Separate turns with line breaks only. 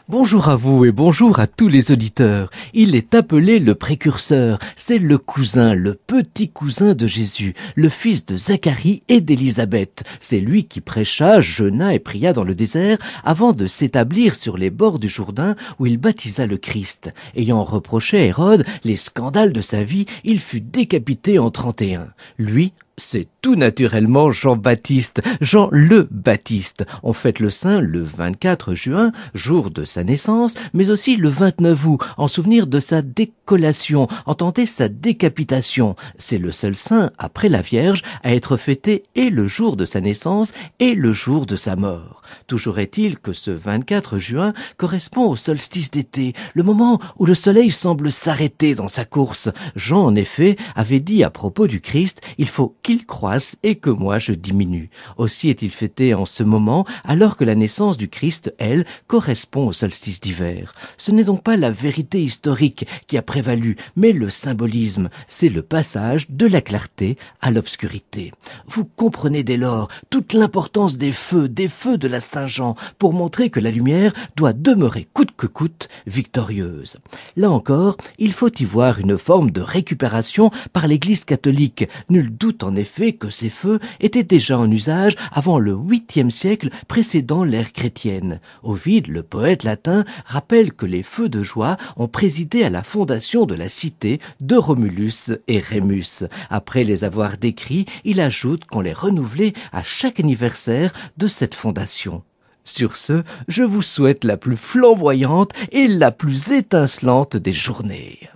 Bonjour à vous et bonjour à tous les auditeurs. Il est appelé le précurseur. C'est le cousin, le petit cousin de Jésus, le fils de Zacharie et d'Élisabeth. C'est lui qui prêcha, jeûna et pria dans le désert avant de s'établir sur les bords du Jourdain où il baptisa le Christ. Ayant reproché à Hérode les scandales de sa vie, il fut décapité en 31. Lui, c'est tout naturellement Jean-Baptiste, Jean le Baptiste. On fête le saint le 24 juin, jour de sa naissance, mais aussi le 29 août, en souvenir de sa décollation, en tenter sa décapitation. C'est le seul saint, après la Vierge, à être fêté et le jour de sa naissance et le jour de sa mort. Toujours est-il que ce 24 juin correspond au solstice d'été, le moment où le soleil semble s'arrêter dans sa course. Jean, en effet, avait dit à propos du Christ, il faut qu'il croisse et que moi je diminue. Aussi est-il fêté en ce moment, alors que la naissance du Christ, elle, correspond au solstice d'hiver. Ce n'est donc pas la vérité historique qui a prévalu, mais le symbolisme. C'est le passage de la clarté à l'obscurité. Vous comprenez dès lors toute l'importance des feux de la Saint-Jean, pour montrer que la lumière doit demeurer coûte que coûte victorieuse. Là encore, il faut y voir une forme de récupération par l'Église catholique. Nul doute en effet que ces feux étaient déjà en usage avant le 8e siècle précédant l'ère chrétienne. Ovide, le poète latin, rappelle que les feux de joie ont présidé à la fondation de la cité de Romulus et Rémus. Après les avoir décrits, il ajoute qu'on les renouvelait à chaque anniversaire de cette fondation. Sur ce, je vous souhaite la plus flamboyante et la plus étincelante des journées.